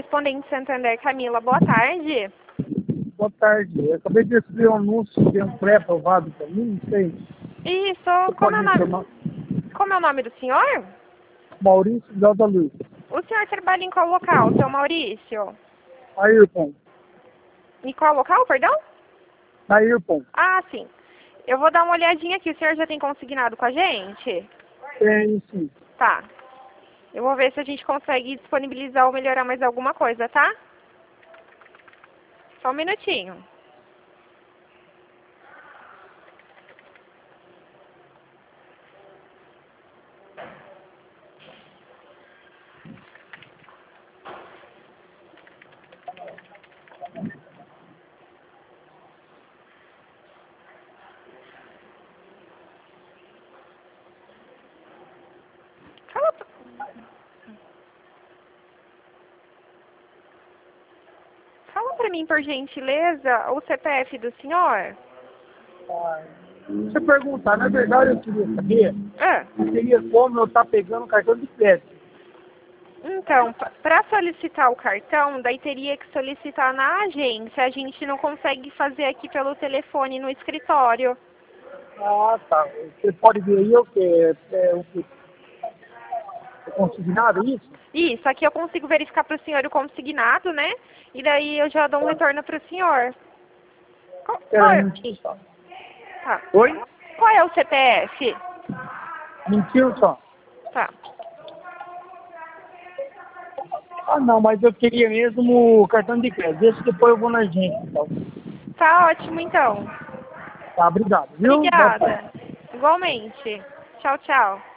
Correspondente Santander, Camila, boa tarde. Boa tarde. Eu acabei de receber um anúncio de um pré-aprovado para mim, não sei. Isso, Você como é pode o me nome? informar? Como é o nome do senhor? Maurício Delta Luz. O senhor trabalha em qual local, seu Maurício? Ayrton. Em qual local, perdão? Ayrton. Ah, sim. Eu vou dar uma olhadinha aqui. O senhor já tem consignado com a gente? Tem sim. Tá. Eu vou ver se a gente consegue disponibilizar ou melhorar mais alguma coisa, tá? Só um minutinho. Fala, fala pra mim, por gentileza, o CPF do senhor? Deixa eu perguntar, na verdade eu queria saber Ah, se teria como eu estar pegando cartão de crédito. então, para solicitar o cartão, daí teria que solicitar na agência. A gente não consegue fazer aqui pelo telefone no escritório. Ah, tá. Você pode ver aí o que é consignado isso? Isso, aqui eu consigo verificar para o senhor o consignado, né? E daí eu já dou um retorno para o senhor. Qual, Era mentira só. tá. Oi? Qual é o CPF? Mentira só. Tá. Ah, não, mas eu queria mesmo o cartão de crédito. Esse depois eu vou na agência, então. Tá ótimo, então. Tá, obrigado, viu? Boa tarde. Obrigada. Igualmente. Tchau, tchau.